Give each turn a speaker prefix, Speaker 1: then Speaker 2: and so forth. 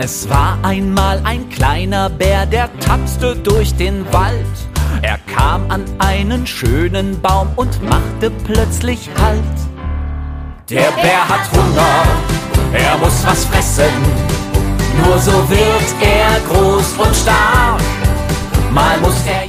Speaker 1: Es war einmal ein kleiner Bär, der tapste durch den Wald. Er kam an einen schönen Baum und machte plötzlich Halt. Der Bär hat Hunger, er muss was fressen. Nur so wird er groß und stark. Mal muss er